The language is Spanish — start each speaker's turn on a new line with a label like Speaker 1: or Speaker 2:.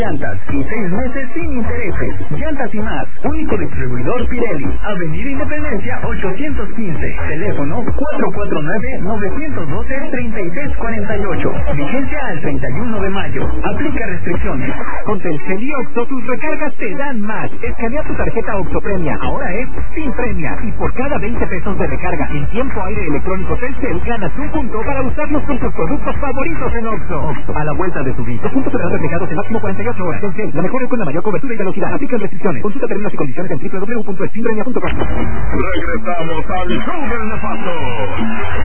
Speaker 1: llantas y 6 meses sin intereses. Llantas y más. Único distribuidor Pirelli. Avenida Independencia 815. Teléfono 449-912-3348. Vigencia al 31 de mayo. Aplica restricciones.
Speaker 2: Con Telcel y Oxxo, tus recargas te dan más. Escanea tu tarjeta Oxxo Premia. Ahora es sin premia. Y por cada 20 pesos de recarga en tiempo aire electrónico Telcel, ganas un punto para usarlos con tus productos favoritos en Oxxo. Oxxo, a la vuelta de tu vida. Los puntos serán reflejados en máximo 48 horas. Telcel, la mejor es con la mayor cobertura y velocidad. Aplican restricciones. Consulta términos y condiciones en www.espinpremia.com.
Speaker 3: Regresamos al show del nefasto.